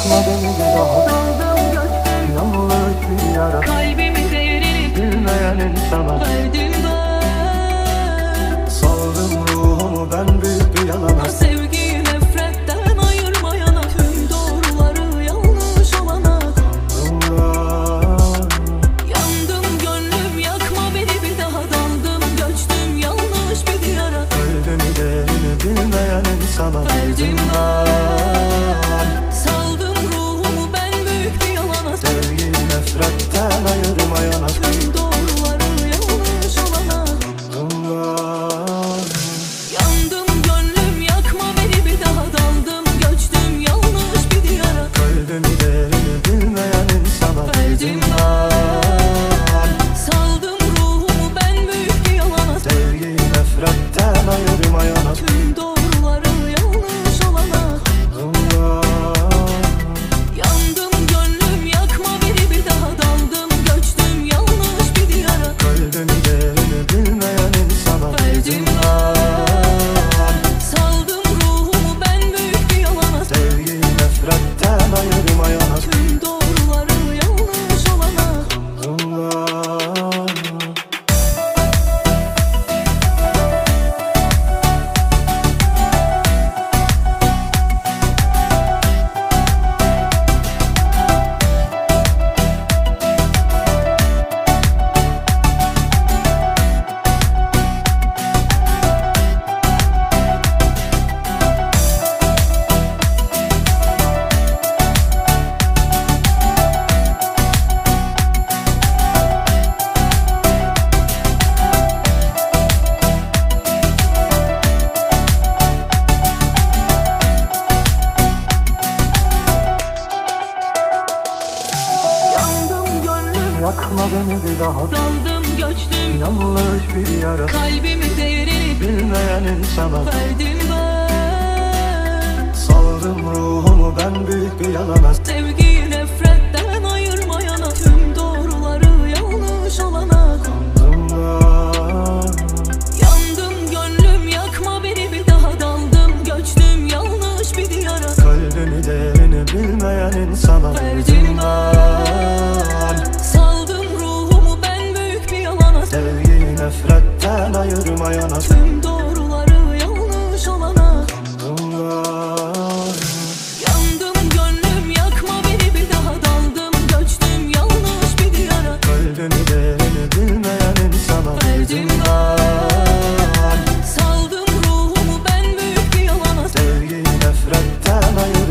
yakma beni bir daha. Daldım göçtüm, Yanlış bir yara, kalbimin değerini bilmeyen insana verdim ben. saldım ruhumu ben büyük bir yalana. Sevgiyi nefretten ayırmayana, tüm doğruları yanlış olana. Yandım gönlüm, yakma beni bir daha. Daldım göçtüm, yanlış bir diyara. Kalbimi değerini bilmeyen insana Verdim ben. Saldım ruhumu ben büyük bir yalana. Sevgiyi nefretten ayırmayana. Tüm doğruları yanlış olana. Yandım gönlüm, yakma beni bir daha. Daldım göçtüm, yanlış bir diyara. Kalbimi değerini bilmeyen insana Verdim Saldım ruhumu ben büyük bir yalana. sevgiyi nefretten ayırmayana. Tüm doğruları yanlış olana. Yandım gönlüm, yakma beni bir daha. Daldım göçtüm, yanlış bir diyara. Kalbimi değerini bilmeyen insana Verdim Saldım ruhumu ben büyük bir yalana. sevgiyi nefretten ayırmayana. Tüm doğruları yanlış olana. Yandım gönlüm, Yakma beni bir daha, daldım göçtüm, yanlış bir yara, kalbimin değerini bilmeyen insana verdim ben. saldım ruhumu ben büyük bir yalana. Sevgiyi nefretten ayırmayana, tüm doğruları yanlış olana. Yandım gönlüm, yakma beni bir daha. Daldım göçtüm, yanlış bir diyara. Kalbimi değerini bilmeyen insana Verdim Saldım ruhumu ben büyük bir yalana. sevgiyi nefretten ayırmayana. Tüm doğruları yanlış olana. Yandım gönlüm, yakma beni bir daha. Daldım göçtüm, yanlış bir diyara. Kalbimi değerini bilmeyen insana Verdim Saldım ruhumu ben büyük bir yalana. sevgiyi nefretten ayırmayana.